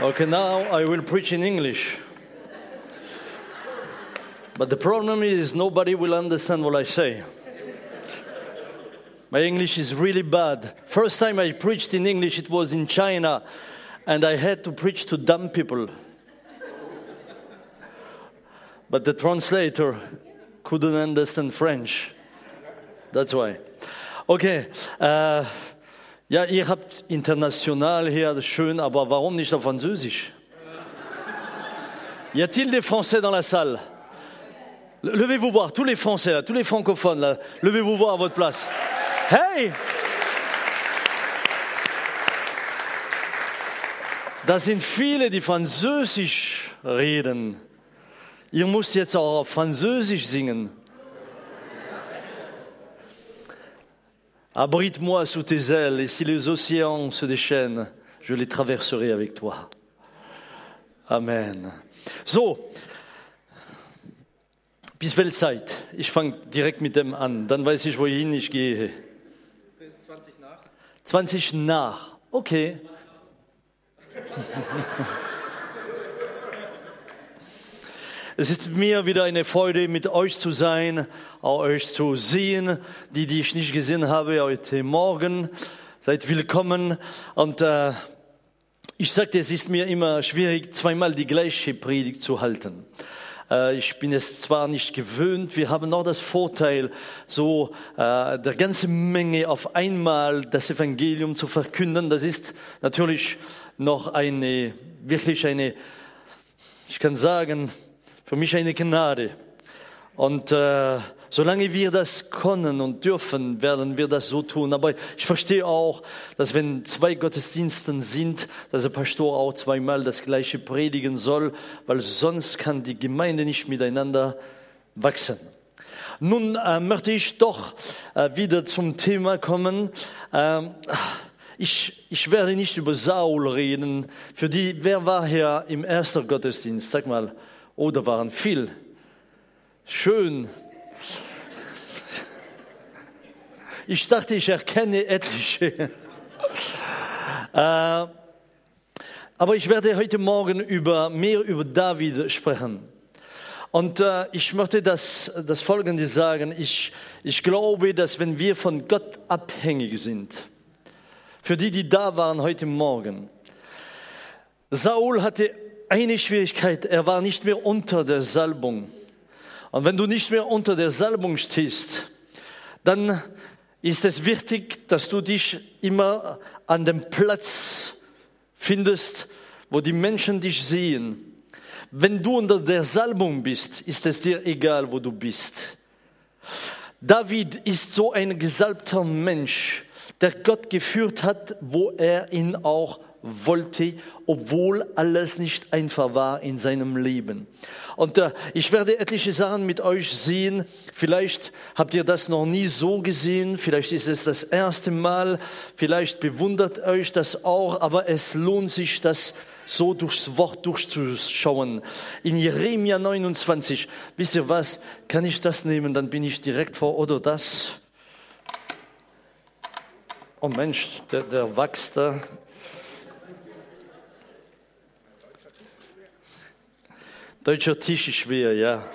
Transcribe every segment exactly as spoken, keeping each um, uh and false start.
Okay, now I will preach in English. But the problem is nobody will understand what I say. My English is really bad. First time I preached in English, it was in China, and I had to preach to dumb people. But the translator couldn't understand French. That's why. Okay, äh, ja, ihr habt international hier, das ist schön, aber warum nicht auf Französisch? Y a-t-il des Français dans la salle? Levez-vous voir, tous les Français là, tous les francophones là, levez-vous voir à votre place. Hey! Da sind viele, die Französisch reden. Ihr müsst jetzt auch auf Französisch singen. Abrite-moi sous tes ailes, et si les océans se déchaînent, je les traverserai avec toi. Amen. So, bis Weltzeit. Ich fange direkt mit dem an, dann weiß ich, wohin ich gehe. Bis zwanzig nach. zwanzig nach, okay. Es ist mir wieder eine Freude, mit euch zu sein, auch euch zu sehen. Die, die ich nicht gesehen habe heute Morgen, seid willkommen. Und äh, ich sagte, es ist mir immer schwierig, zweimal die gleiche Predigt zu halten. Äh, ich bin es zwar nicht gewöhnt, wir haben auch das Vorteil, so äh, der ganze Menge auf einmal das Evangelium zu verkünden. Das ist natürlich noch eine, wirklich eine, ich kann sagen, für mich eine Gnade. Und äh, solange wir das können und dürfen, werden wir das so tun. Aber ich verstehe auch, dass wenn zwei Gottesdienste sind, dass der Pastor auch zweimal das Gleiche predigen soll, weil sonst kann die Gemeinde nicht miteinander wachsen. Nun äh, möchte ich doch äh, wieder zum Thema kommen. Ähm, ich, ich werde nicht über Saul reden. Für die, wer war hier im ersten Gottesdienst? Sag mal. Oh, da waren viel. Schön. Ich dachte, ich erkenne etliche. äh, aber ich werde heute Morgen über, mehr über David sprechen. Und äh, ich möchte das, das Folgende sagen. Ich, ich glaube, dass wenn wir von Gott abhängig sind, für die, die da waren heute Morgen, Saul hatte eine Schwierigkeit, er war nicht mehr unter der Salbung. Und wenn du nicht mehr unter der Salbung stehst, dann ist es wichtig, dass du dich immer an dem Platz findest, wo die Menschen dich sehen. Wenn du unter der Salbung bist, ist es dir egal, wo du bist. David ist so ein gesalbter Mensch, der Gott geführt hat, wo er ihn auch wollte, obwohl alles nicht einfach war in seinem Leben. Und äh, ich werde etliche Sachen mit euch sehen. Vielleicht habt ihr das noch nie so gesehen. Vielleicht ist es das erste Mal. Vielleicht bewundert euch das auch. Aber es lohnt sich, das so durchs Wort durchzuschauen. In Jeremia neunundzwanzig, wisst ihr was? Kann ich das nehmen? Dann bin ich direkt vor. Oder das? Oh Mensch, der, der wächst da. Deutscher Tisch ist schwer, ja.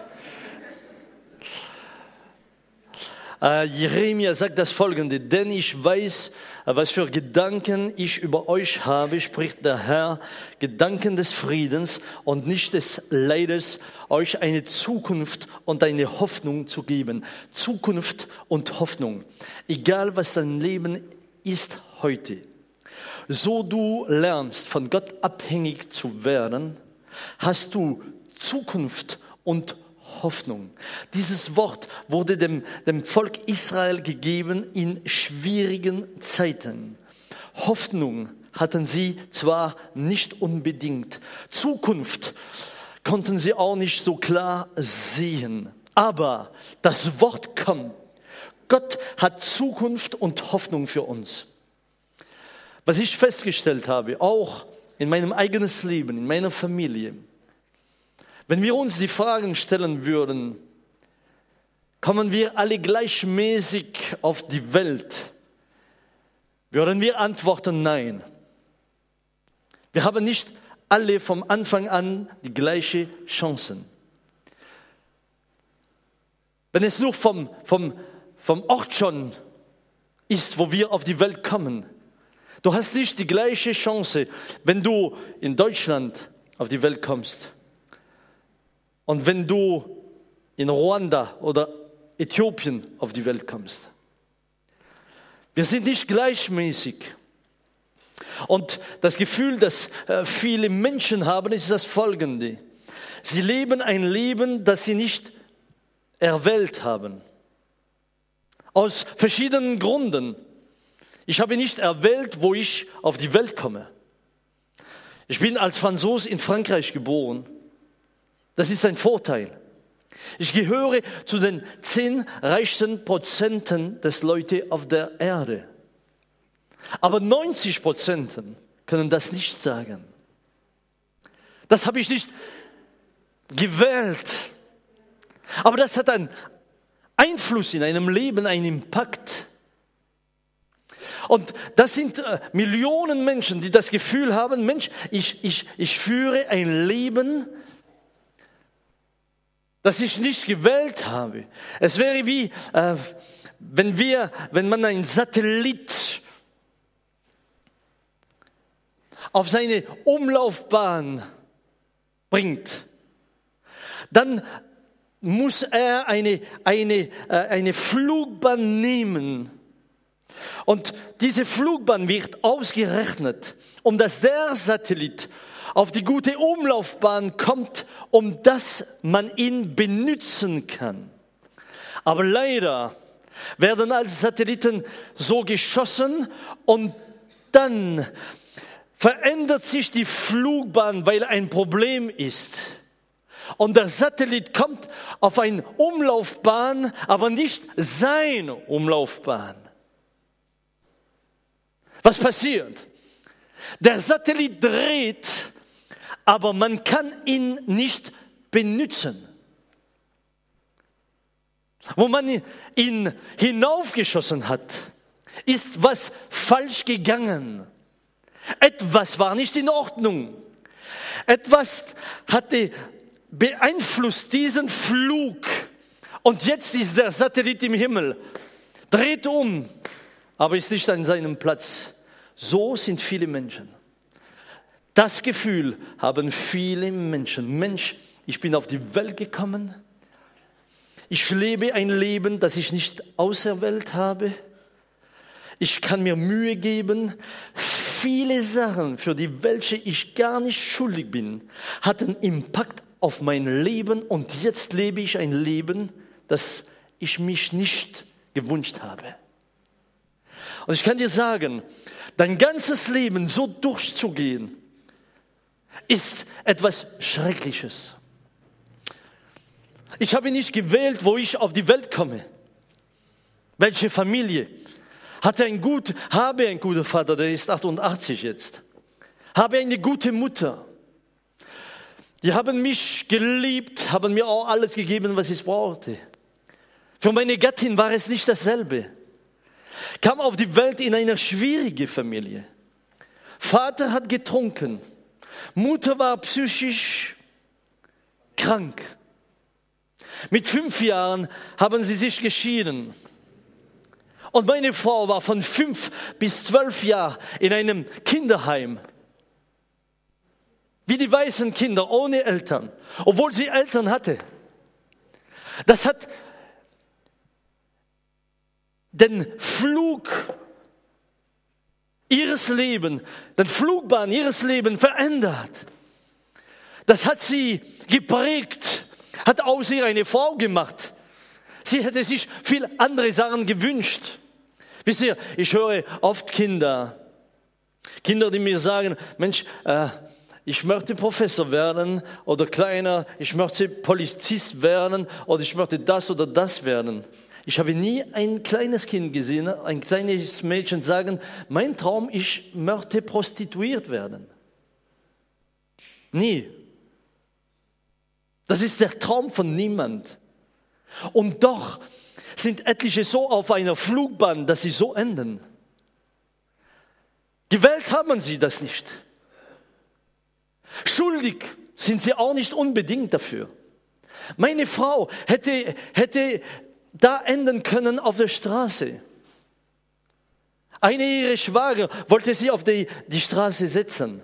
Äh, Jeremia sagt das Folgende: Denn ich weiß, was für Gedanken ich über euch habe, spricht der Herr, Gedanken des Friedens und nicht des Leides, euch eine Zukunft und eine Hoffnung zu geben. Zukunft und Hoffnung. Egal, was dein Leben ist heute. So du lernst, von Gott abhängig zu werden, hast du Zukunft und Hoffnung. Dieses Wort wurde dem, dem Volk Israel gegeben in schwierigen Zeiten. Hoffnung hatten sie zwar nicht unbedingt. Zukunft konnten sie auch nicht so klar sehen. Aber das Wort kommt. Gott hat Zukunft und Hoffnung für uns. Was ich festgestellt habe, auch in meinem eigenen Leben, in meiner Familie, wenn wir uns die Fragen stellen würden, kommen wir alle gleichmäßig auf die Welt, würden wir antworten nein. Wir haben nicht alle vom Anfang an die gleiche Chancen. Wenn es nur vom, vom, vom Ort schon ist, wo wir auf die Welt kommen, du hast nicht die gleiche Chance, wenn du in Deutschland auf die Welt kommst und wenn du in Ruanda oder Äthiopien auf die Welt kommst. Wir sind nicht gleichmäßig. Und das Gefühl, das viele Menschen haben, ist das Folgende. Sie leben ein Leben, das sie nicht erwählt haben. Aus verschiedenen Gründen. Ich habe nicht erwählt, wo ich auf die Welt komme. Ich bin als Franzose in Frankreich geboren. Das ist ein Vorteil. Ich gehöre zu den zehn reichsten Prozenten des Leute auf der Erde. Aber neunzig Prozent können das nicht sagen. Das habe ich nicht gewählt. Aber das hat einen Einfluss in einem Leben, einen Impact. Und das sind äh, Millionen Menschen, die das Gefühl haben, Mensch, ich, ich, ich führe ein Leben, das ich nicht gewählt habe. Es wäre wie, äh, wenn wir, wenn man einen Satellit auf seine Umlaufbahn bringt, dann muss er eine, eine, äh, eine Flugbahn nehmen. Und diese Flugbahn wird ausgerechnet, um dass der Satellit auf die gute Umlaufbahn kommt, um dass man ihn benutzen kann. Aber leider werden als Satelliten so geschossen und dann verändert sich die Flugbahn, weil ein Problem ist. Und der Satellit kommt auf eine Umlaufbahn, aber nicht seine Umlaufbahn. Was passiert? Der Satellit dreht, aber man kann ihn nicht benutzen. Wo man ihn hinaufgeschossen hat, ist was falsch gegangen. Etwas war nicht in Ordnung. Etwas hatte beeinflusst diesen Flug. Und jetzt ist der Satellit im Himmel, dreht um, aber ist nicht an seinem Platz. So sind viele Menschen. Das Gefühl haben viele Menschen. Mensch, ich bin auf die Welt gekommen. Ich lebe ein Leben, das ich nicht auserwählt habe. Ich kann mir Mühe geben. Viele Sachen, für die welche ich gar nicht schuldig bin, hatten Impact auf mein Leben und jetzt lebe ich ein Leben, das ich mich nicht gewünscht habe. Und ich kann dir sagen, dein ganzes Leben so durchzugehen, ist etwas Schreckliches. Ich habe nicht gewählt, wo ich auf die Welt komme. Welche Familie? Hatte ein gut, habe einen guten Vater, der ist achtundachtzig jetzt. Habe eine gute Mutter. Die haben mich geliebt, haben mir auch alles gegeben, was ich brauchte. Für meine Gattin war es nicht dasselbe. Kam auf die Welt in einer schwierigen Familie. Vater hat getrunken. Mutter war psychisch krank. Mit fünf Jahren haben sie sich geschieden. Und meine Frau war von fünf bis zwölf Jahren in einem Kinderheim. Wie die weißen Kinder, ohne Eltern. Obwohl sie Eltern hatte. Das hat den Flug ihres Lebens, den Flugbahn ihres Lebens verändert. Das hat sie geprägt, hat aus ihr eine Frau gemacht. Sie hätte sich viel andere Sachen gewünscht. Wisst ihr, ich höre oft Kinder, Kinder, die mir sagen, Mensch, äh, ich möchte Professor werden oder kleiner, ich möchte Polizist werden oder ich möchte das oder das werden. Ich habe nie ein kleines Kind gesehen, ein kleines Mädchen sagen, mein Traum, ich möchte prostituiert werden. Nie. Das ist der Traum von niemand. Und doch sind etliche so auf einer Flugbahn, dass sie so enden. Gewählt haben sie das nicht. schuldig sind sie auch nicht unbedingt dafür. Meine Frau hätte, hätte da enden können auf der Straße. Eine ihrer Schwager wollte sie auf die, die Straße setzen.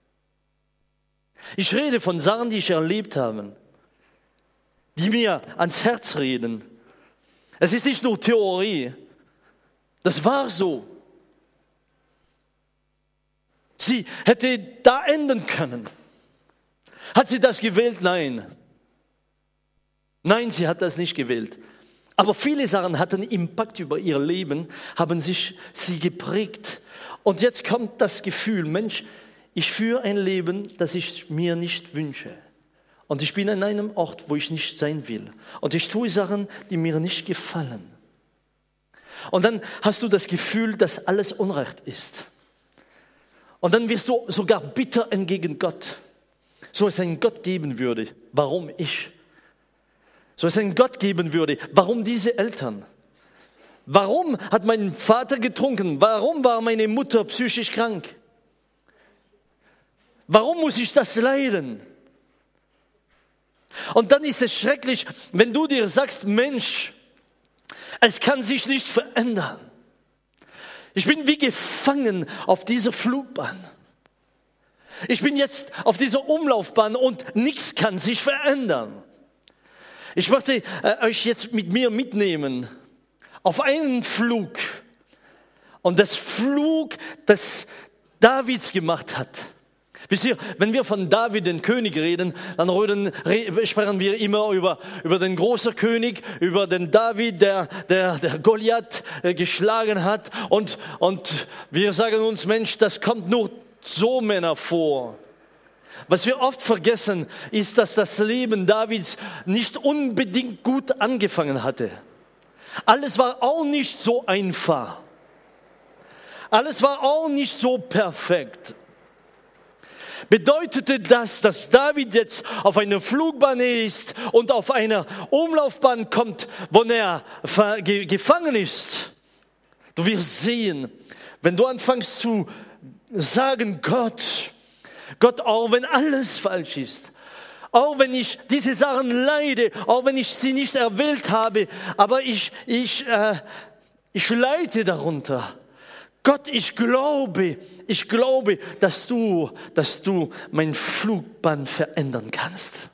Ich rede von Sachen, die ich erlebt habe, die mir ans Herz reden. Es ist nicht nur Theorie, das war so. Sie hätte da enden können. Hat sie das gewählt? Nein. Nein, sie hat das nicht gewählt. Aber viele Sachen hatten Impact über ihr Leben, haben sich sie geprägt. Und jetzt kommt das Gefühl, Mensch, ich führe ein Leben, das ich mir nicht wünsche. Und ich bin an einem Ort, wo ich nicht sein will. Und ich tue Sachen, die mir nicht gefallen. Und dann hast du das Gefühl, dass alles Unrecht ist. Und dann wirst du sogar bitter entgegen Gott. So es einen Gott geben würde, warum ich? So es einen Gott geben würde, warum diese Eltern? Warum hat mein Vater getrunken? Warum war meine Mutter psychisch krank? Warum muss ich das leiden? Und dann ist es schrecklich, wenn du dir sagst, Mensch, es kann sich nicht verändern. Ich bin wie gefangen auf dieser Flugbahn. Ich bin jetzt auf dieser Umlaufbahn und nichts kann sich verändern. Ich möchte äh, euch jetzt mit mir mitnehmen auf einen Flug. Und das Flug, das Davids gemacht hat. Wisst ihr, wenn wir von David, den König, reden, dann reden, sprechen wir immer über, über den großen König, über den David, der, der, der Goliath äh, geschlagen hat. Und, und wir sagen uns, Mensch, das kommt nur so Männer vor. Was wir oft vergessen, ist, dass das Leben Davids nicht unbedingt gut angefangen hatte. Alles war auch nicht so einfach. Alles war auch nicht so perfekt. Bedeutete das, dass David jetzt auf einer Flugbahn ist und auf einer Umlaufbahn kommt, wo er gefangen ist? Du wirst sehen, wenn du anfängst zu sagen, Gott, Gott, auch wenn alles falsch ist, auch wenn ich diese Sachen leide, auch wenn ich sie nicht erwählt habe, aber ich, ich, äh, ich leide darunter. Gott, ich glaube, ich glaube, dass du, dass du mein Flugbahn verändern kannst.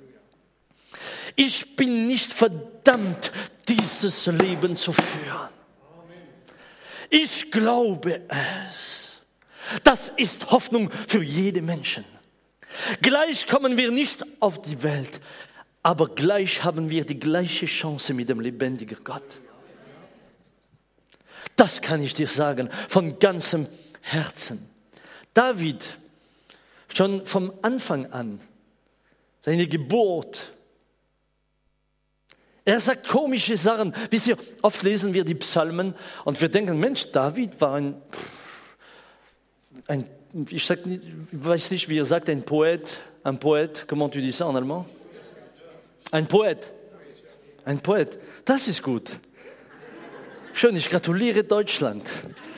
Ich bin nicht verdammt, dieses Leben zu führen. Ich glaube es. Das ist Hoffnung für jeden Menschen. Gleich kommen wir nicht auf die Welt, aber gleich haben wir die gleiche Chance mit dem lebendigen Gott. Das kann ich dir sagen, von ganzem Herzen. David, schon vom Anfang an, seine Geburt, er sagt komische Sachen. Wisst ihr, oft lesen wir die Psalmen und wir denken, Mensch, David war ein, ein ich, sag nicht, ich weiß nicht, wie er sagt, ein Poet, ein Poet, comment tu dis ça en allemand? Ein Poet, ein Poet, das ist gut. Schön, ich gratuliere Deutschland.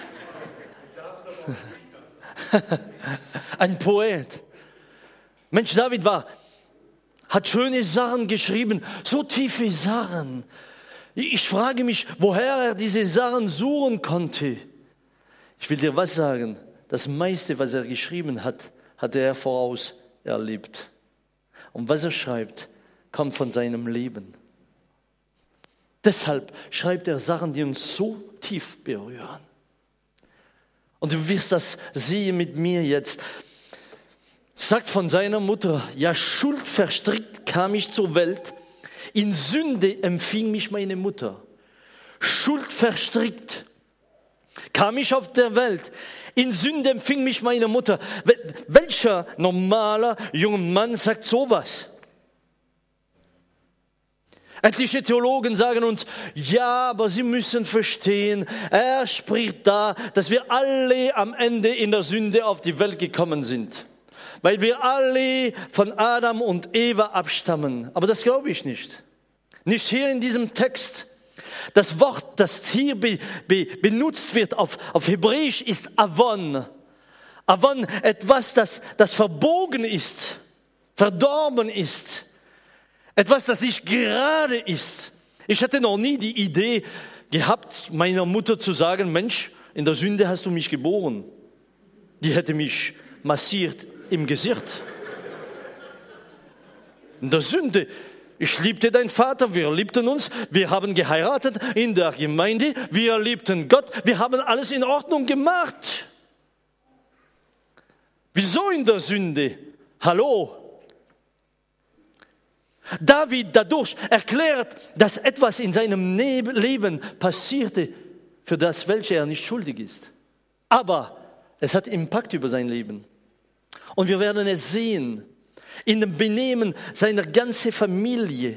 Ein Poet. Mensch, David war, hat schöne Sachen geschrieben, so tiefe Sachen. Ich frage mich, woher er diese Sachen suchen konnte. Ich will dir was sagen, das meiste, was er geschrieben hat, hat er voraus erlebt. Und was er schreibt, kommt von seinem Leben. Deshalb schreibt er Sachen, die uns so tief berühren. Und du wirst das sehen mit mir jetzt. Sagt von seiner Mutter, ja, schuldverstrickt kam ich zur Welt, in Sünde empfing mich meine Mutter. Schuldverstrickt kam ich auf der Welt, in Sünde empfing mich meine Mutter. Welcher normaler junger Mann sagt sowas? Etliche Theologen sagen uns, ja, aber sie müssen verstehen, er spricht da, dass wir alle am Ende in der Sünde auf die Welt gekommen sind. Weil wir alle von Adam und Eva abstammen. Aber das glaube ich nicht. Nicht hier in diesem Text. Das Wort, das hier be, be, benutzt wird auf, auf Hebräisch, ist Avon. Aber wenn etwas, das, das verbogen ist, verdorben ist, etwas, das nicht gerade ist. Ich hatte noch nie die Idee gehabt, meiner Mutter zu sagen, Mensch, in der Sünde hast du mich geboren. Die hätte mich massiert im Gesicht. In der Sünde. Ich liebte deinen Vater, wir liebten uns, wir haben geheiratet in der Gemeinde, wir liebten Gott, wir haben alles in Ordnung gemacht. Wieso in der Sünde? Hallo? David dadurch erklärt, dass etwas in seinem Leben passierte, für das welche er nicht schuldig ist. Aber es hat Impact über sein Leben. Und wir werden es sehen in dem Benehmen seiner ganzen Familie.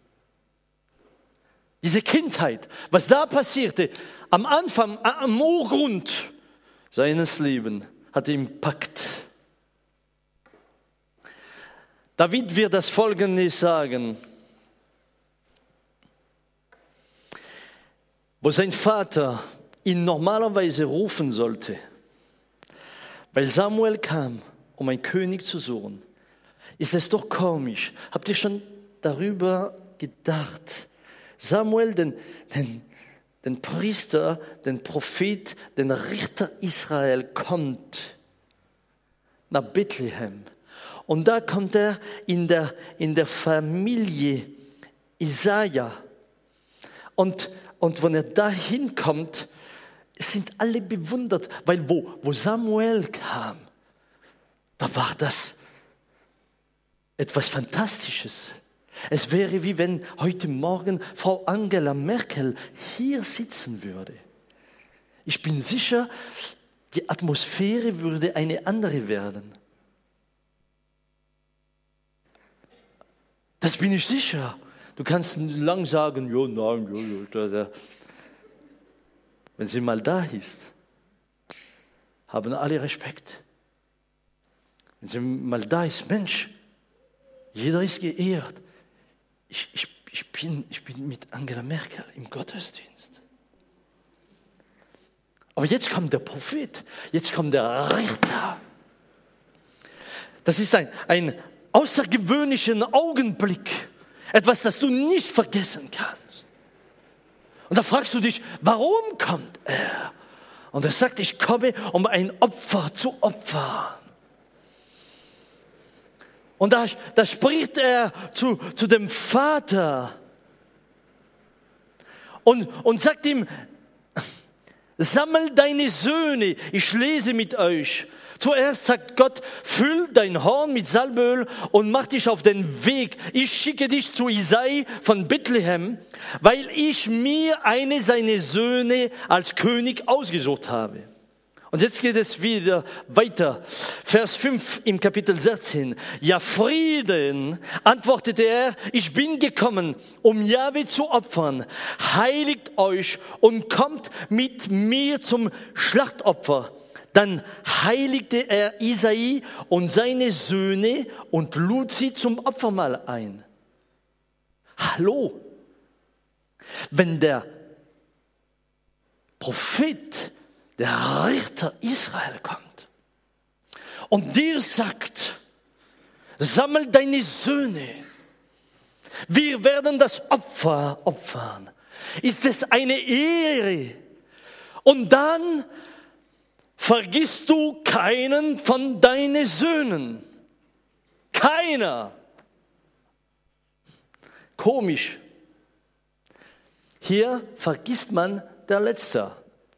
Diese Kindheit, was da passierte, am Anfang, am Urgrund seines Lebens, hatte Impact. David wird das Folgende sagen. Wo sein Vater ihn normalerweise rufen sollte, weil Samuel kam, um einen König zu suchen, ist es doch komisch. Habt ihr schon darüber gedacht? Samuel, den, den, den Priester, den Prophet, den Richter Israel kommt nach Bethlehem. Und da kommt er in der, in der Familie Jesaja. Und, und wenn er da hinkommt, sind alle bewundert, weil wo, wo Samuel kam, da war das etwas Fantastisches. Es wäre wie wenn heute Morgen Frau Angela Merkel hier sitzen würde. Ich bin sicher, die Atmosphäre würde eine andere werden. Das bin ich sicher. Du kannst lang sagen, ja, nein, ja, ja. Wenn sie mal da ist, haben alle Respekt. Wenn sie mal da ist, Mensch, jeder ist geehrt. Ich, ich, ich, bin, ich bin mit Angela Merkel im Gottesdienst. Aber jetzt kommt der Prophet, jetzt kommt der Richter. Das ist ein, ein außergewöhnlichen Augenblick. Etwas, das du nicht vergessen kannst. Und da fragst du dich, warum kommt er? Und er sagt, ich komme, um ein Opfer zu opfern. Und da, da spricht er zu, zu dem Vater und, und sagt ihm, sammel deine Söhne, ich lese mit euch. Zuerst sagt Gott, füll dein Horn mit Salböl und mach dich auf den Weg. Ich schicke dich zu Isai von Bethlehem, weil ich mir eine seiner Söhne als König ausgesucht habe. Und jetzt geht es wieder weiter. Vers fünf im Kapitel sechzehn. Ja, Frieden, antwortete er, ich bin gekommen, um Jahwe zu opfern. Heiligt euch und kommt mit mir zum Schlachtopfer. Dann heiligte er Isai und seine Söhne und lud sie zum Opfermahl ein. Hallo? Wenn der Prophet, der Richter Israel kommt und dir sagt, sammel deine Söhne, wir werden das Opfer opfern, ist es eine Ehre. Und dann vergisst du keinen von deinen Söhnen. Keiner. Komisch. Hier vergisst man der Letzte.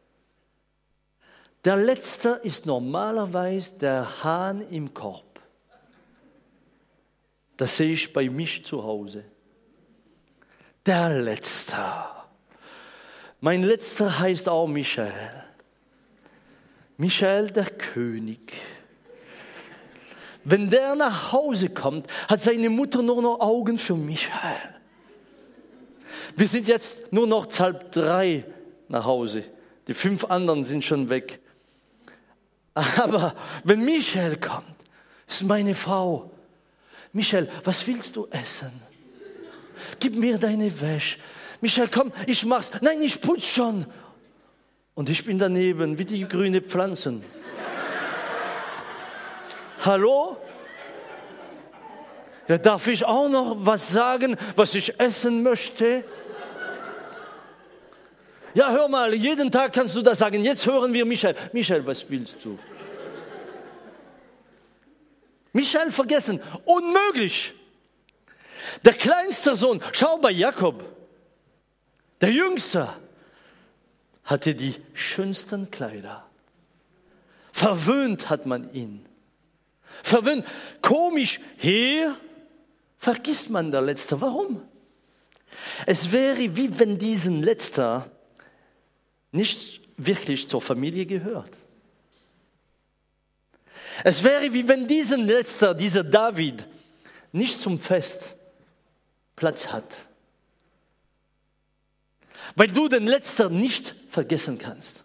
Der Letzte ist normalerweise der Hahn im Korb. Das sehe ich bei mich zu Hause. Der Letzte. Mein Letzter heißt auch Michael. Michael, der König. Wenn der nach Hause kommt, hat seine Mutter nur noch Augen für Michael. Wir sind jetzt nur noch halb drei nach Hause. Die fünf anderen sind schon weg. Aber wenn Michael kommt, ist meine Frau. Michael, was willst du essen? Gib mir deine Wäsche. Michael, komm, ich mach's. Nein, ich putz schon. Und ich bin daneben wie die grüne Pflanzen. Hallo? Ja, darf ich auch noch was sagen, was ich essen möchte? Ja, hör mal, jeden Tag kannst du das sagen. Jetzt hören wir Michael. Michael, was willst du? Michael vergessen. Unmöglich. Der kleinste Sohn, schau bei Jakob. Der Jüngste hatte die schönsten Kleider. Verwöhnt hat man ihn. Verwöhnt. Komisch. Hier vergisst man der Letzte. Warum? Es wäre, wie wenn diesen Letzter nicht wirklich zur Familie gehört. Es wäre, wie wenn diesen Letzter, dieser David, nicht zum Fest Platz hat. Weil du den Letzter nicht vergessen kannst.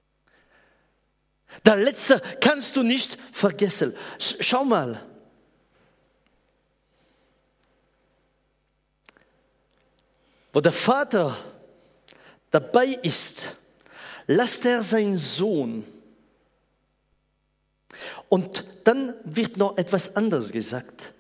Der Letzte kannst du nicht vergessen. Schau mal. Wo der Vater dabei ist, lasst er seinen Sohn. Und dann wird noch etwas anderes gesagt.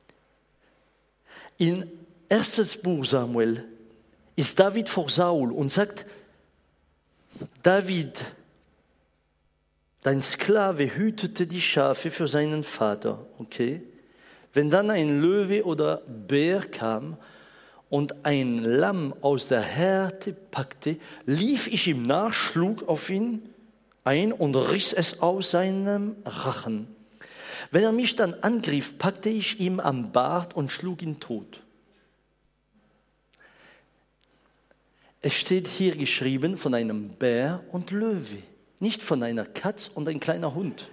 In erstes Buch Samuel ist David vor Saul und sagt, David, dein Sklave hütete die Schafe für seinen Vater. Okay? Wenn dann ein Löwe oder Bär kam und ein Lamm aus der Herde packte, lief ich ihm nach, schlug auf ihn ein und riss es aus seinem Rachen. Wenn er mich dann angriff, packte ich ihm am Bart und schlug ihn tot. Es steht hier geschrieben von einem Bär und Löwe, nicht von einer Katz und ein kleiner Hund.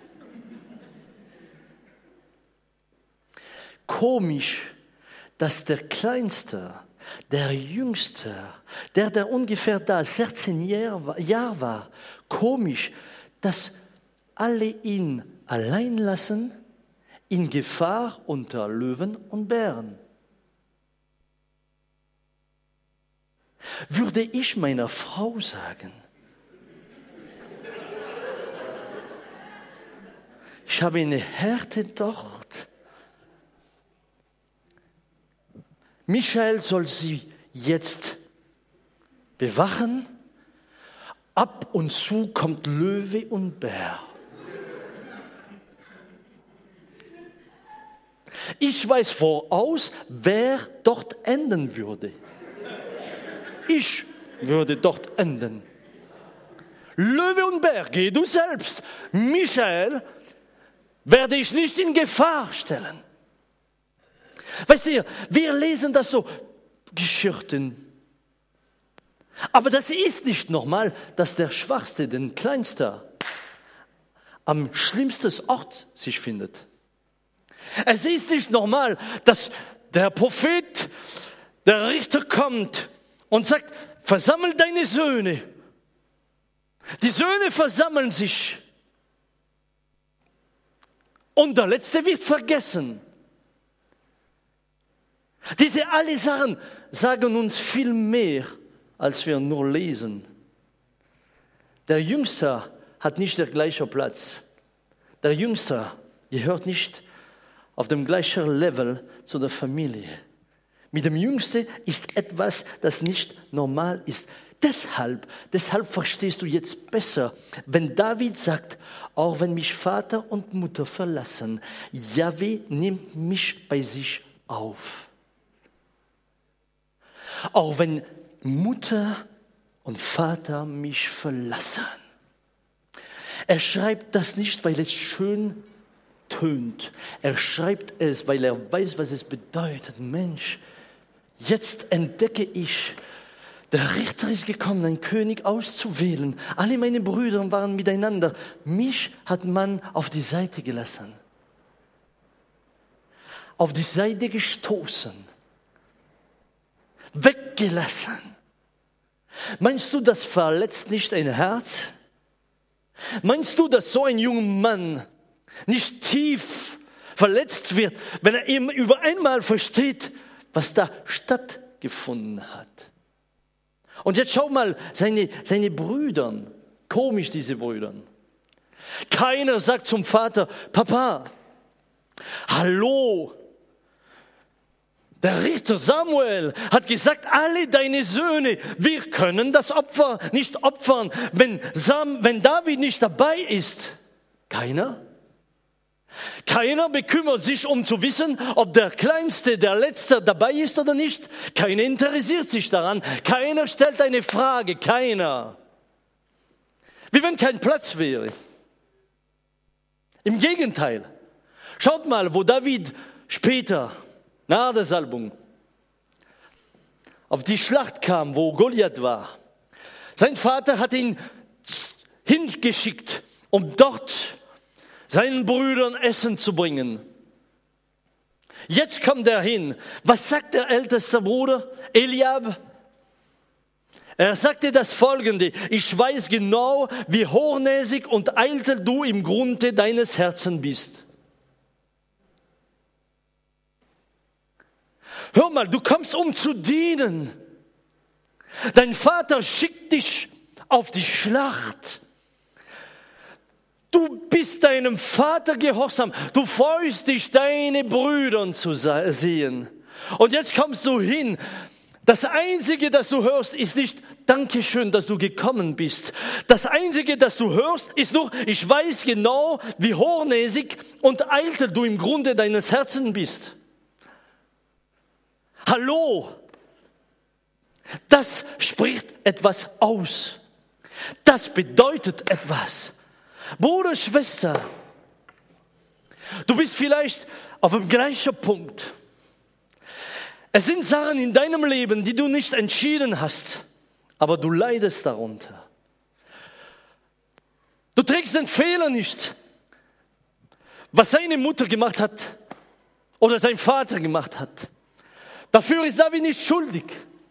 Komisch, dass der Kleinste, der Jüngste, der, der ungefähr da sechzehn Jahre war, komisch, dass alle ihn allein lassen, in Gefahr unter Löwen und Bären. Würde ich meiner Frau sagen, ich habe eine Härte dort, Michael soll sie jetzt bewachen, ab und zu kommt Löwe und Bär. Ich weiß voraus, wer dort enden würde. Ich würde dort enden. Löwe und Bär, geh du selbst. Michael werde ich nicht in Gefahr stellen. Weißt ihr, wir lesen das so, Geschichten. Aber das ist nicht normal, dass der Schwachste, den Kleinsten, am schlimmsten Ort sich findet. Es ist nicht normal, dass der Prophet, der Richter kommt und sagt, versammel deine Söhne. Die Söhne versammeln sich. Und der Letzte wird vergessen. Diese alle Sachen sagen uns viel mehr, als wir nur lesen. Der Jüngste hat nicht den gleichen Platz. Der Jüngste gehört nicht auf dem gleichen Level zu der Familie. Mit dem Jüngsten ist etwas, das nicht normal ist. Deshalb, deshalb verstehst du jetzt besser, wenn David sagt, auch wenn mich Vater und Mutter verlassen, Jahwe nimmt mich bei sich auf. Auch wenn Mutter und Vater mich verlassen. Er schreibt das nicht, weil es schön tönt. Er schreibt es, weil er weiß, was es bedeutet. Mensch, jetzt entdecke ich, der Richter ist gekommen, einen König auszuwählen. Alle meine Brüder waren miteinander. Mich hat man auf die Seite gelassen. Auf die Seite gestoßen. Weggelassen. Meinst du, das verletzt nicht ein Herz? Meinst du, dass so ein junger Mann nicht tief verletzt wird, wenn er eben über einmal versteht, was da stattgefunden hat? Und jetzt schau mal, seine, seine Brüder, komisch diese Brüder. Keiner sagt zum Vater, Papa, Hallo! Der Richter Samuel hat gesagt, alle deine Söhne, wir können das Opfer nicht opfern, wenn, Sam, wenn David nicht dabei ist. Keiner? Keiner bekümmert sich, um zu wissen, ob der Kleinste, der Letzte dabei ist oder nicht. Keiner interessiert sich daran. Keiner stellt eine Frage. Keiner. Wie wenn kein Platz wäre. Im Gegenteil. Schaut mal, wo David später, nach der Salbung, auf die Schlacht kam, wo Goliath war. Sein Vater hat ihn hingeschickt, um dort seinen Brüdern Essen zu bringen. Jetzt kommt er hin. Was sagt der älteste Bruder, Eliab? Er sagte das Folgende: Ich weiß genau, wie hochnäsig und eitel du im Grunde deines Herzens bist. Hör mal, du kommst, um zu dienen. Dein Vater schickt dich auf die Schlacht. Du bist deinem Vater gehorsam. Du freust dich, deine Brüder zu sehen. Und jetzt kommst du hin. Das Einzige, das du hörst, ist nicht Dankeschön, dass du gekommen bist. Das Einzige, das du hörst, ist nur, ich weiß genau, wie hochnäsig und eitel du im Grunde deines Herzens bist. Hallo, das spricht etwas aus. Das bedeutet etwas. Bruder, Schwester, du bist vielleicht auf dem gleichen Punkt. Es sind Sachen in deinem Leben, die du nicht entschieden hast, aber du leidest darunter. Du trägst den Fehler nicht, was seine Mutter gemacht hat oder sein Vater gemacht hat. Dafür ist David nicht schuldig.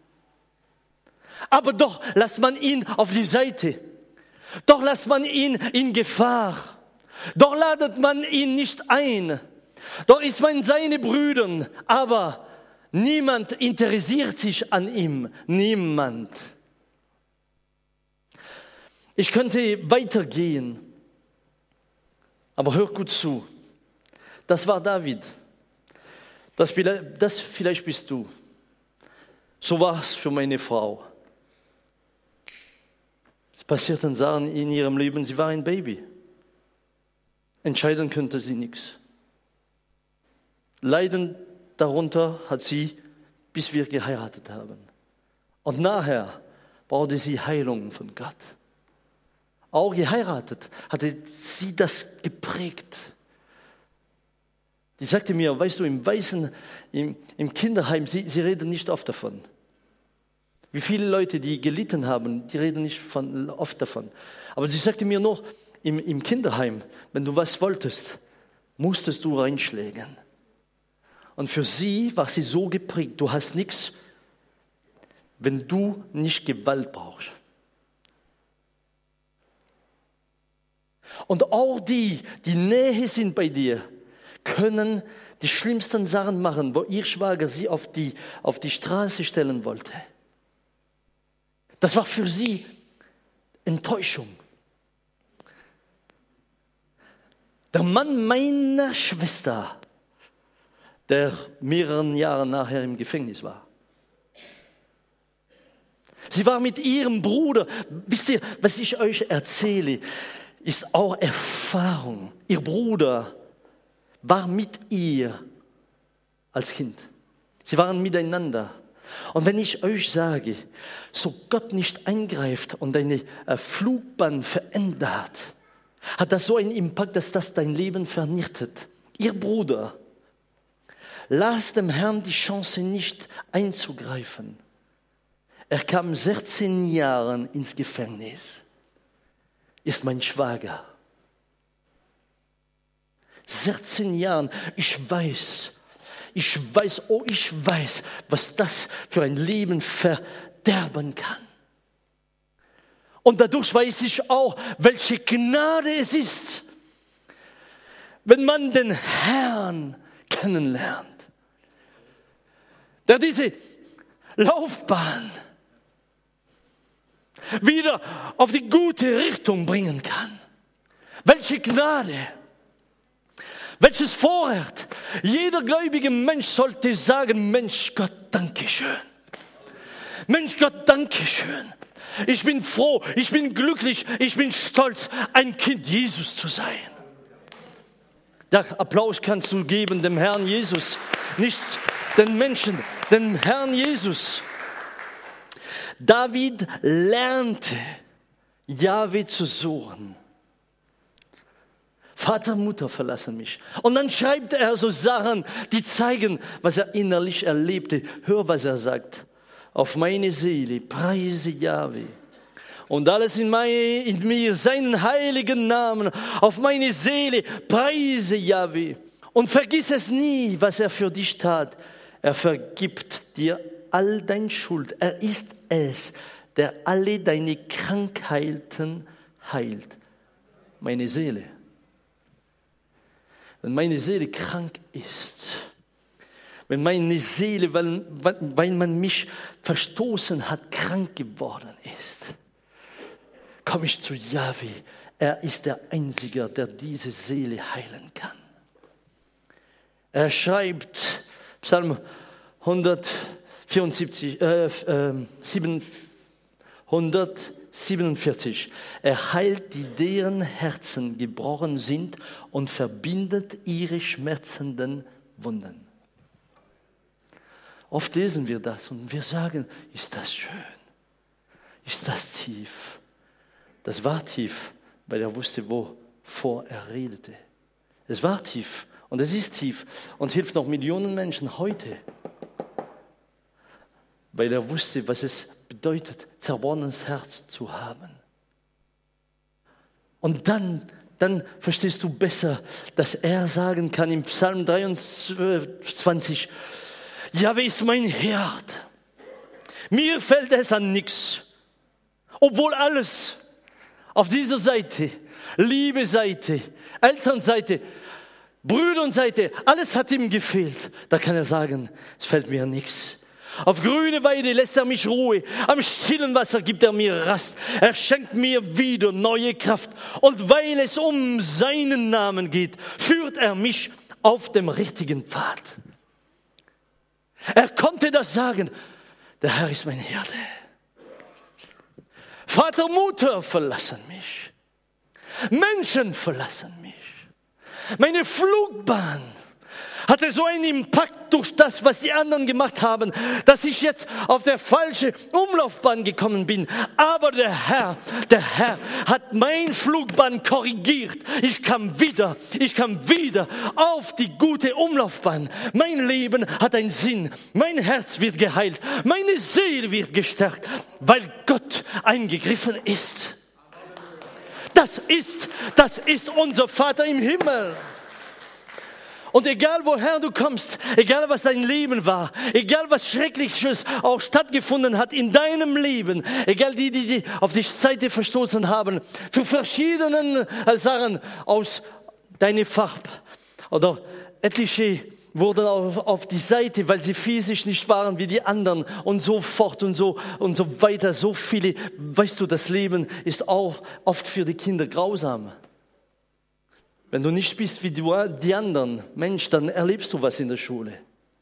Aber doch lässt man ihn auf die Seite. Doch lässt man ihn in Gefahr. Doch ladet man ihn nicht ein. Doch ist man seine Brüder. Aber niemand interessiert sich an ihm. Niemand. Ich könnte weitergehen. Aber hör gut zu. Das war David. Das vielleicht, das vielleicht bist du. So war es für meine Frau. Es passierten Sachen in ihrem Leben, sie war ein Baby. Entscheiden könnte sie nichts. Leiden darunter hat sie, bis wir geheiratet haben. Und nachher brauchte sie Heilung von Gott. Auch geheiratet hatte sie das geprägt. Die sagte mir, weißt du, im Weißen, im, im Kinderheim, sie, sie reden nicht oft davon. Wie viele Leute, die gelitten haben, die reden nicht von, oft davon. Aber sie sagte mir noch, im, im Kinderheim, wenn du was wolltest, musstest du reinschlägen. Und für sie war sie so geprägt, du hast nichts, wenn du nicht Gewalt brauchst. Und auch die, die Nähe sind bei dir, können die schlimmsten Sachen machen, wo ihr Schwager sie auf die, auf die Straße stellen wollte. Das war für sie Enttäuschung. Der Mann meiner Schwester, der mehreren Jahre nachher im Gefängnis war. Sie war mit ihrem Bruder, wisst ihr, was ich euch erzähle, ist auch Erfahrung. Ihr Bruder war mit ihr als Kind. Sie waren miteinander. Und wenn ich euch sage, so Gott nicht eingreift und deine äh, Flugbahn verändert, hat das so einen Impact, dass das dein Leben vernichtet. Ihr Bruder, lasst dem Herrn die Chance nicht einzugreifen. Er kam sechzehn Jahre ins Gefängnis, ist mein Schwager. sechzehn Jahren, ich weiß, ich weiß, oh, ich weiß, was das für ein Leben verderben kann. Und dadurch weiß ich auch, welche Gnade es ist, wenn man den Herrn kennenlernt, der diese Laufbahn wieder auf die gute Richtung bringen kann. Welche Gnade! Welches Vorrecht. Jeder gläubige Mensch sollte sagen, Mensch Gott, danke schön. Mensch Gott, danke schön. Ich bin froh, ich bin glücklich, ich bin stolz, ein Kind Jesus zu sein. Der Applaus kannst du geben dem Herrn Jesus, nicht den Menschen, dem Herrn Jesus. David lernte, Jahwe zu suchen. Vater, Mutter verlassen mich. Und dann schreibt er so Sachen, die zeigen, was er innerlich erlebte. Hör, was er sagt. Auf meine Seele preise Jahwe. Und alles in, meine, in mir, seinen heiligen Namen. Auf meine Seele preise Jahwe. Und vergiss es nie, was er für dich tat. Er vergibt dir all deine Schuld. Er ist es, der alle deine Krankheiten heilt. Meine Seele. Wenn meine Seele krank ist, wenn meine Seele, weil, weil man mich verstoßen hat, krank geworden ist, komme ich zu Jahwe. Er ist der Einzige, der diese Seele heilen kann. Er schreibt, Psalm hundertvierundsiebzig, äh, äh, hundertsiebenundvierzig, er heilt die, deren Herzen gebrochen sind und verbindet ihre schmerzenden Wunden. Oft lesen wir das und wir sagen, ist das schön, ist das tief. Das war tief, weil er wusste, wovor er redete. Es war tief und es ist tief und hilft noch Millionen Menschen heute, weil er wusste, was es bedeutet, zerbrochenes Herz zu haben. Und dann, dann verstehst du besser, dass er sagen kann im Psalm dreiundzwanzig, Jahwe ist mein Herd. Mir fällt es an nichts. Obwohl alles auf dieser Seite, Liebe-Seite, Elternseite, Brüdernseite, alles hat ihm gefehlt. Da kann er sagen, es fällt mir nichts. Auf grüne Weide lässt er mich Ruhe, am stillen Wasser gibt er mir Rast. Er schenkt mir wieder neue Kraft. Und weil es um seinen Namen geht, führt er mich auf dem richtigen Pfad. Er konnte das sagen, der Herr ist mein Hirte. Vater, Mutter verlassen mich. Menschen verlassen mich. Meine Flugbahn hatte so einen Impact durch das, was die anderen gemacht haben, dass ich jetzt auf der falschen Umlaufbahn gekommen bin. Aber der Herr, der Herr hat mein Flugbahn korrigiert. Ich kam wieder, ich kam wieder auf die gute Umlaufbahn. Mein Leben hat einen Sinn. Mein Herz wird geheilt. Meine Seele wird gestärkt, weil Gott eingegriffen ist. Das ist, das ist unser Vater im Himmel. Und egal woher du kommst, egal was dein Leben war, egal was Schreckliches auch stattgefunden hat in deinem Leben, egal die, die, die auf die Seite verstoßen haben, für verschiedene Sachen aus deiner Farbe oder etliche wurden auf, auf die Seite, weil sie physisch nicht waren wie die anderen und so fort und so und so weiter, so viele. Weißt du, das Leben ist auch oft für die Kinder grausam. Wenn du nicht bist wie die anderen, Mensch, dann erlebst du was in der Schule.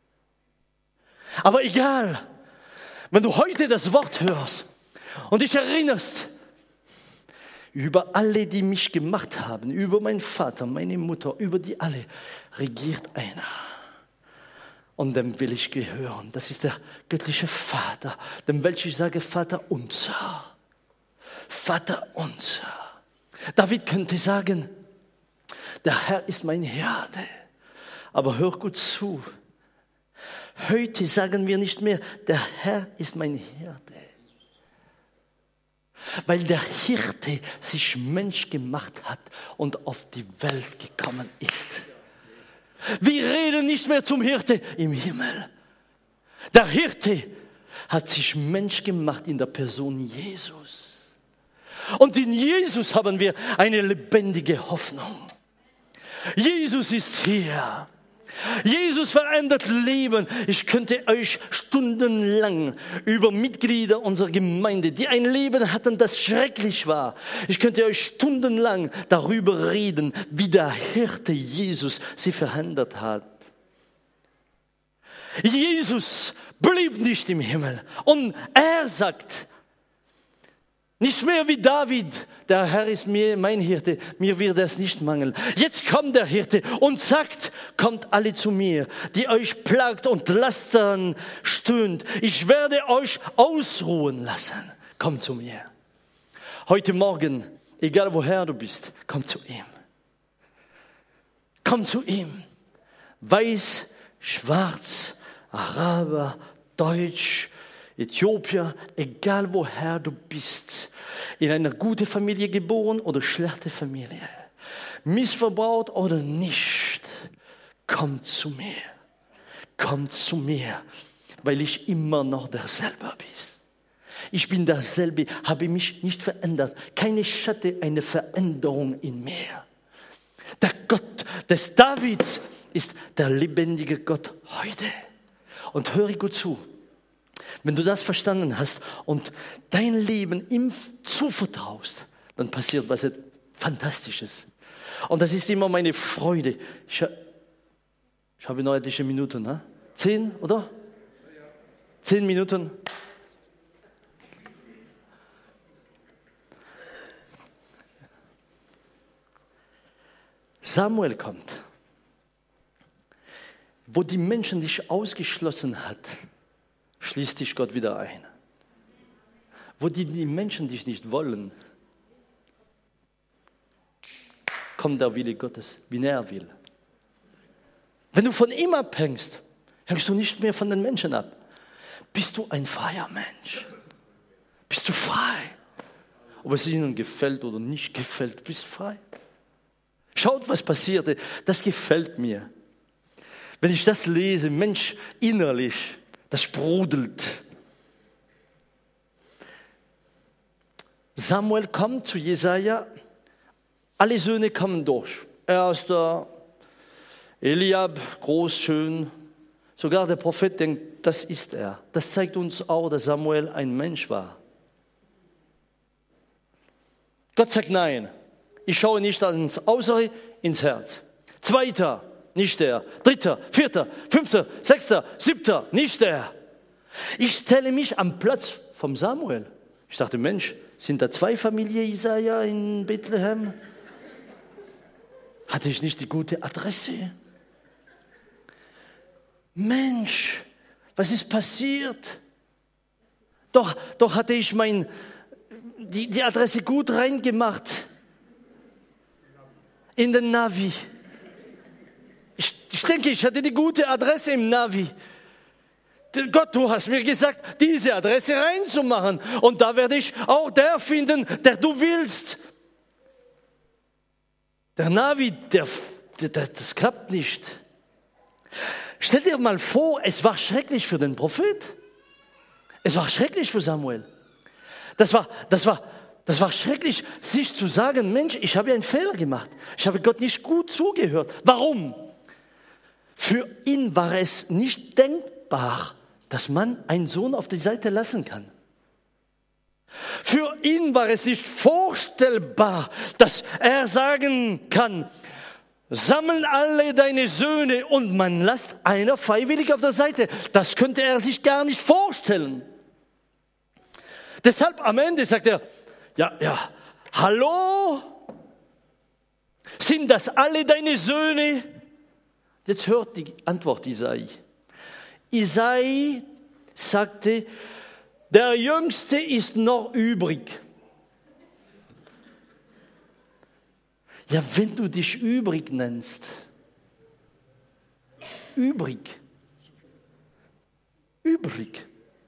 Aber egal, wenn du heute das Wort hörst und dich erinnerst, über alle, die mich gemacht haben, über meinen Vater, meine Mutter, über die alle, regiert einer. Und dem will ich gehören. Das ist der göttliche Vater, dem welchen ich sage, Vater unser. Vater unser. David könnte sagen, der Herr ist mein Hirte. Aber hör gut zu. Heute sagen wir nicht mehr, der Herr ist mein Hirte. Weil der Hirte sich Mensch gemacht hat und auf die Welt gekommen ist. Wir reden nicht mehr zum Hirte im Himmel. Der Hirte hat sich Mensch gemacht in der Person Jesus. Und in Jesus haben wir eine lebendige Hoffnung. Jesus ist hier. Jesus verändert Leben. Ich könnte euch stundenlang über Mitglieder unserer Gemeinde, die ein Leben hatten, das schrecklich war. Ich könnte euch stundenlang darüber reden, wie der Hirte Jesus sie verändert hat. Jesus blieb nicht im Himmel und er sagt, nicht mehr wie David, der Herr ist mir mein Hirte, mir wird es nicht mangeln. Jetzt kommt der Hirte und sagt, kommt alle zu mir, die euch plagt und Lastern stöhnt. Ich werde euch ausruhen lassen. Kommt zu mir. Heute Morgen, egal woher du bist, komm zu ihm. Komm zu ihm. Weiß, schwarz, Araber, Deutsch, Äthiopier, egal woher du bist, in einer guten Familie geboren oder schlechte Familie, missverbaut oder nicht, komm zu mir, komm zu mir, weil ich immer noch derselbe bin. Ich bin derselbe, habe mich nicht verändert, keine Schatten, eine Veränderung in mir. Der Gott des Davids ist der lebendige Gott heute. Und höre gut zu. Wenn du das verstanden hast und dein Leben ihm zuvertraust, dann passiert was Fantastisches. Und das ist immer meine Freude. Ich, ich habe noch etliche Minuten, ne? Zehn, oder? Zehn Minuten. Samuel kommt. Wo die Menschen dich ausgeschlossen hat, schließt dich Gott wieder ein. Wo die, die Menschen dich nicht wollen, kommt der Wille Gottes, wie er will. Wenn du von ihm abhängst, hängst du nicht mehr von den Menschen ab. Bist du ein freier Mensch. Bist du frei. Ob es ihnen gefällt oder nicht gefällt, bist frei. Schaut, was passierte. Das gefällt mir. Wenn ich das lese, Mensch, innerlich, das sprudelt. Samuel kommt zu Jesaja. Alle Söhne kommen durch. Erster, Eliab, groß, schön. Sogar der Prophet denkt, das ist er. Das zeigt uns auch, dass Samuel ein Mensch war. Gott sagt nein. Ich schaue nicht ans Äußere, ins Herz. Zweiter, nicht der. Dritter, vierter, fünfter, sechster, siebter, nicht der. Ich stelle mich am Platz vom Samuel. Ich dachte, Mensch, sind da zwei Familien Jesaja in Bethlehem? Hatte ich nicht die gute Adresse? Mensch, was ist passiert? Doch, doch hatte ich mein, die, die Adresse gut reingemacht. In den Navi. Ich, ich denke, ich hatte die gute Adresse im Navi. Gott, du hast mir gesagt, diese Adresse reinzumachen. Und da werde ich auch der finden, der du willst. Der Navi, der, der, das klappt nicht. Stell dir mal vor, es war schrecklich für den Prophet. Es war schrecklich für Samuel. Das war, das war, das war schrecklich, sich zu sagen, Mensch, ich habe einen Fehler gemacht. Ich habe Gott nicht gut zugehört. Warum? Für ihn war es nicht denkbar, dass man einen Sohn auf die Seite lassen kann. Für ihn war es nicht vorstellbar, dass er sagen kann, sammel alle deine Söhne und man lässt einer freiwillig auf der Seite. Das könnte er sich gar nicht vorstellen. Deshalb am Ende sagt er, ja, ja, hallo? Sind das alle deine Söhne? Jetzt hört die Antwort Isai. Isai sagte, der Jüngste ist noch übrig. Ja, wenn du dich übrig nennst, übrig, übrig.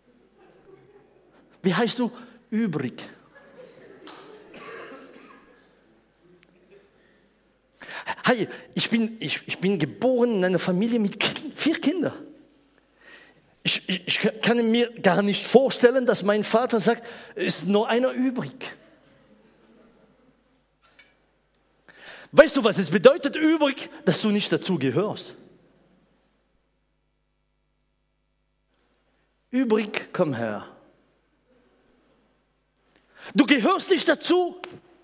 Wie heißt du? Übrig. Hey, ich bin, ich, ich bin geboren in einer Familie mit vier Kindern. Ich, ich, ich kann mir gar nicht vorstellen, dass mein Vater sagt, es ist nur einer übrig. Weißt du, was es bedeutet übrig? Dass du nicht dazu gehörst. übrig, komm her. Du gehörst nicht dazu,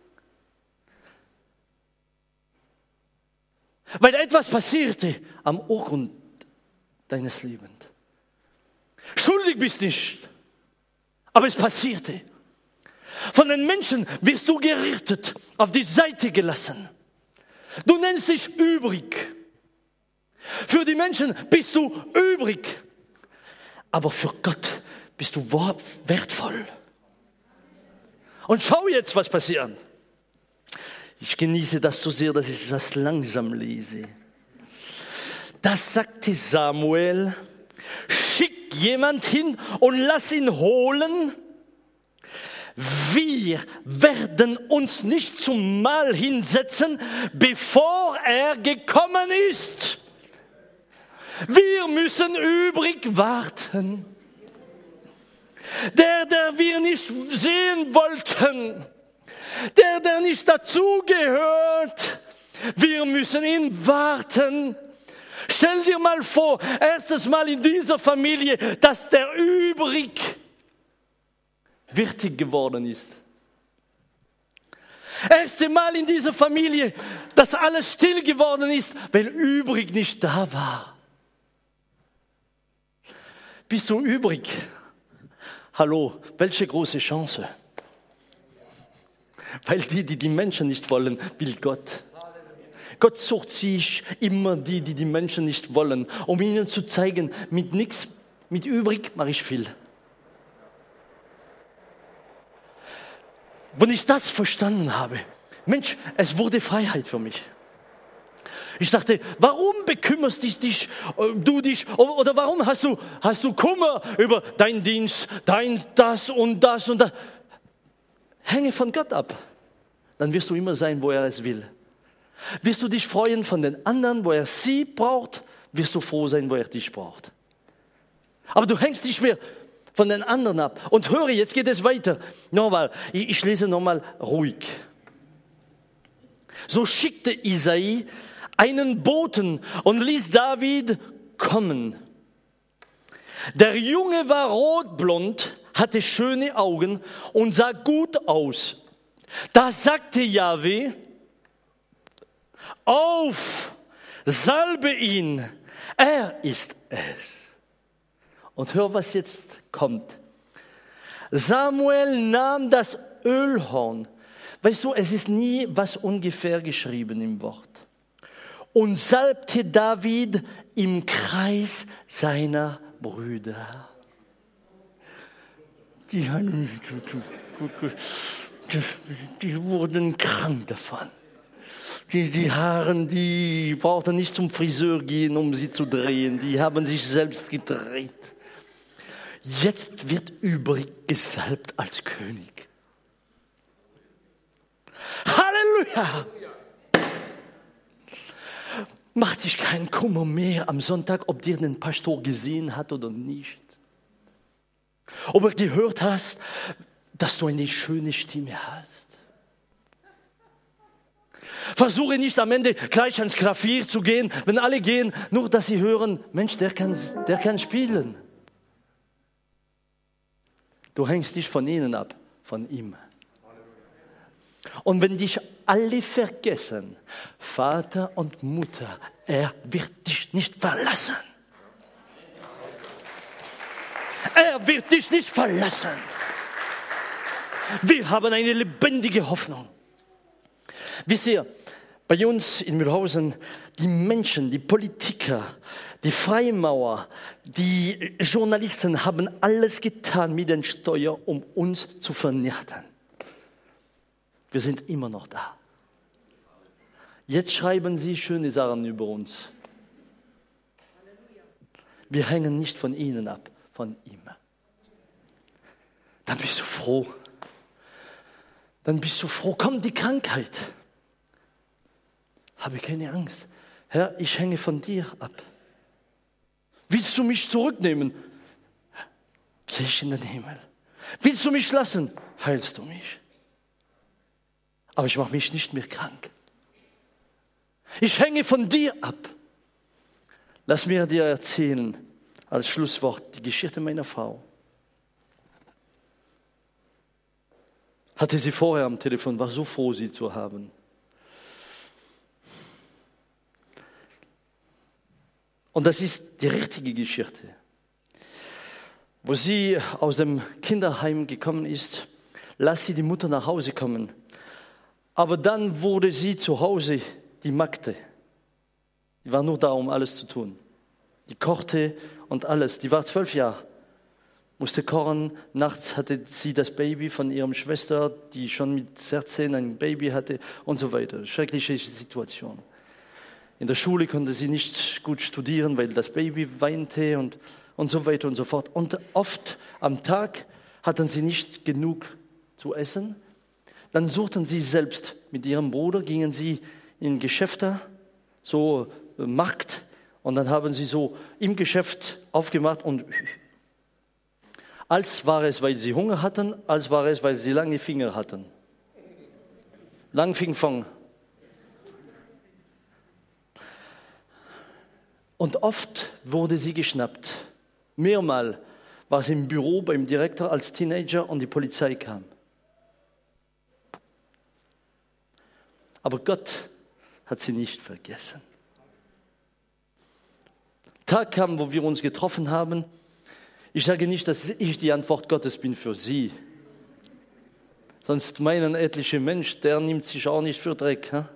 weil etwas passierte am Urgrund deines Lebens. Schuldig bist nicht, aber es passierte. Von den Menschen wirst du gerettet, auf die Seite gelassen. Du nennst dich übrig. Für die Menschen bist du übrig, aber für Gott bist du wertvoll. Und schau jetzt, was passiert. Ich genieße das so sehr, dass ich das langsam lese. Das sagte Samuel, schick jemand hin und lass ihn holen. Wir werden uns nicht zum Mahl hinsetzen, bevor er gekommen ist. Wir müssen übrig warten. Der, der wir nicht sehen wollten, der, der nicht dazugehört, wir müssen ihn warten. Stell dir mal vor, erstes Mal in dieser Familie, dass der übrig wichtig geworden ist. Erste Mal in dieser Familie, dass alles still geworden ist, weil übrig nicht da war. Bist du übrig? Hallo, welche große Chance. Weil die, die die Menschen nicht wollen, will Gott. Gott sucht sich immer die, die die Menschen nicht wollen, um ihnen zu zeigen, mit nichts, mit übrig mache ich viel. Wenn ich das verstanden habe, Mensch, es wurde Freiheit für mich. Ich dachte, warum bekümmerst dich, dich, du dich, oder warum hast du, hast du Kummer über deinen Dienst, dein das und das und das? Hänge von Gott ab. Dann wirst du immer sein, wo er es will. Wirst du dich freuen von den anderen, wo er sie braucht, wirst du froh sein, wo er dich braucht. Aber du hängst nicht mehr von den anderen ab. Und höre, jetzt geht es weiter. Nochmal, ich, ich lese nochmal ruhig. So schickte Isai einen Boten und ließ David kommen. Der Junge war rotblond, hatte schöne Augen und sah gut aus. Da sagte Jahwe, auf, salbe ihn, er ist es. Und hör, was jetzt kommt. Samuel nahm das Ölhorn. Weißt du, es ist nie was ungefähr geschrieben im Wort. Und salbte David im Kreis seiner Brüder. Die, die wurden krank davon. Die, die Haare, die brauchten nicht zum Friseur gehen, um sie zu drehen. Die haben sich selbst gedreht. Jetzt wird übrig gesalbt als König. Halleluja! Mach dich keinen Kummer mehr am Sonntag, ob dir den Pastor gesehen hat oder nicht. Ob er gehört hast, dass du eine schöne Stimme hast. Versuche nicht am Ende gleich ans Klavier zu gehen, wenn alle gehen, nur dass sie hören, Mensch, der kann, der kann spielen. Du hängst nicht von ihnen ab, von ihm. Und wenn dich alle vergessen, Vater und Mutter, er wird dich nicht verlassen. Er wird dich nicht verlassen. Wir haben eine lebendige Hoffnung. Wisst ihr, bei uns in Mühlhausen, die Menschen, die Politiker, die Freimaurer, die Journalisten haben alles getan mit den Steuern, um uns zu vernichten. Wir sind immer noch da. Jetzt schreiben sie schöne Sachen über uns. Wir hängen nicht von ihnen ab, von ihm. Dann bist du froh. Dann bist du froh. Kommt die Krankheit. Habe keine Angst. Herr, ich hänge von dir ab. Willst du mich zurücknehmen? Gehe ich in den Himmel. Willst du mich lassen? Heilst du mich. Aber ich mache mich nicht mehr krank. Ich hänge von dir ab. Lass mir dir erzählen, als Schlusswort die Geschichte meiner Frau. Hatte sie vorher am Telefon, war so froh, sie zu haben. Und das ist die richtige Geschichte. Wo sie aus dem Kinderheim gekommen ist, las sie die Mutter nach Hause kommen. Aber dann wurde sie zu Hause die Magde. Die war nur da, um alles zu tun. Die kochte und alles. Die war zwölf Jahre, musste kochen. Nachts hatte sie das Baby von ihrer Schwester, die schon mit sechzehn ein Baby hatte und so weiter. Schreckliche Situation. In der Schule konnte sie nicht gut studieren, weil das Baby weinte und, und so weiter und so fort. Und oft am Tag hatten sie nicht genug zu essen. Dann suchten sie selbst mit ihrem Bruder, gingen sie in Geschäfte, so äh, Markt, und dann haben sie so im Geschäft aufgemacht und als war es, weil sie Hunger hatten, als war es, weil sie lange Finger hatten. Langfingfang. Und oft wurde sie geschnappt. Mehrmal war sie im Büro beim Direktor als Teenager und die Polizei kam. Aber Gott hat sie nicht vergessen. Tag kam, wo wir uns getroffen haben. Ich sage nicht, dass ich die Antwort Gottes bin für sie. Sonst meinen etliche Mensch, der nimmt sich auch nicht für Dreck. He?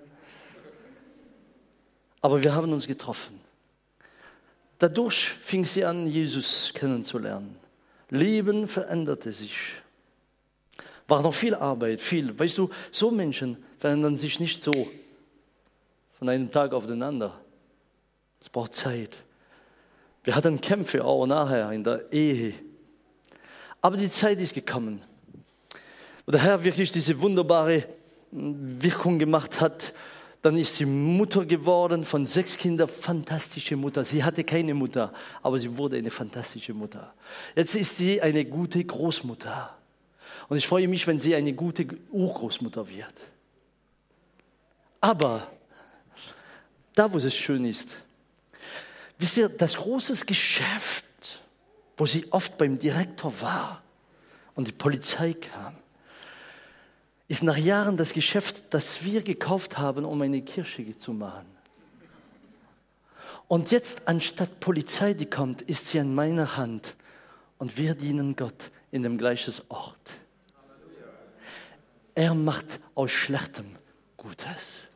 Aber wir haben uns getroffen. Dadurch fing sie an, Jesus kennenzulernen. Leben veränderte sich. War noch viel Arbeit, viel. Weißt du, so Menschen verändern sich nicht so von einem Tag auf den anderen. Es braucht Zeit. Wir hatten Kämpfe auch nachher in der Ehe. Aber die Zeit ist gekommen, wo der Herr wirklich diese wunderbare Wirkung gemacht hat. Dann ist sie Mutter geworden von sechs Kindern, fantastische Mutter. Sie hatte keine Mutter, aber sie wurde eine fantastische Mutter. Jetzt ist sie eine gute Großmutter. Und ich freue mich, wenn sie eine gute Urgroßmutter wird. Aber da, wo es schön ist, wisst ihr, das große Geschäft, wo sie oft beim Direktor war und die Polizei kam, ist nach Jahren das Geschäft, das wir gekauft haben, um eine Kirche zu machen. Und jetzt, anstatt Polizei, die kommt, ist sie an meiner Hand und wir dienen Gott in dem gleichen Ort. Er macht aus Schlechtem Gutes.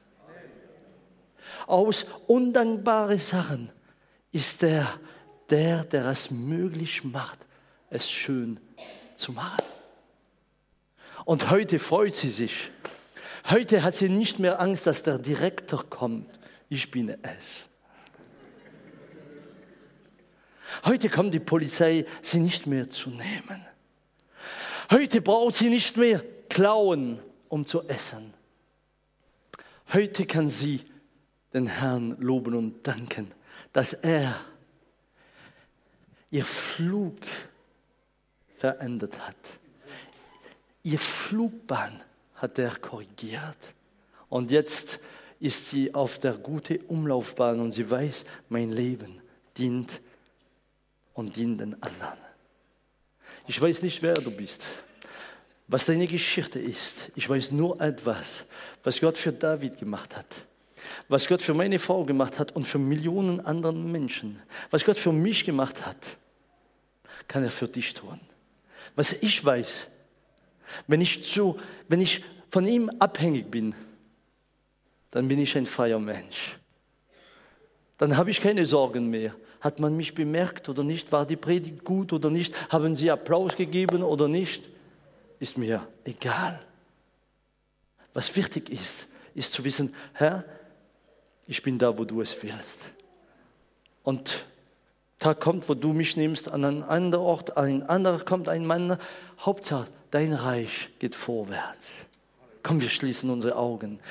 Aus undankbaren Sachen ist er der, der es möglich macht, es schön zu machen. Und heute freut sie sich. Heute hat sie nicht mehr Angst, dass der Direktor kommt. Ich bin es. Heute kommt die Polizei, sie nicht mehr zu nehmen. Heute braucht sie nicht mehr klauen, um zu essen. Heute kann sie den Herrn loben und danken, dass er ihr Flug verändert hat. Ihr Flugbahn hat er korrigiert. Und jetzt ist sie auf der guten Umlaufbahn und sie weiß, mein Leben dient und dient den anderen. Ich weiß nicht, wer du bist, was deine Geschichte ist. Ich weiß nur etwas, was Gott für David gemacht hat. Was Gott für meine Frau gemacht hat und für Millionen anderen Menschen. Was Gott für mich gemacht hat, kann er für dich tun. Was ich weiß, wenn ich, zu, wenn ich von ihm abhängig bin, dann bin ich ein freier Mensch. Dann habe ich keine Sorgen mehr. Hat man mich bemerkt oder nicht? War die Predigt gut oder nicht? Haben sie Applaus gegeben oder nicht? Ist mir egal. Was wichtig ist, ist zu wissen, Herr, ich bin da, wo du es willst. Und Tag kommt, wo du mich nimmst, an einen anderen Ort, ein anderer kommt, ein Mann. Hauptsache, dein Reich geht vorwärts. Komm, wir schließen unsere Augen.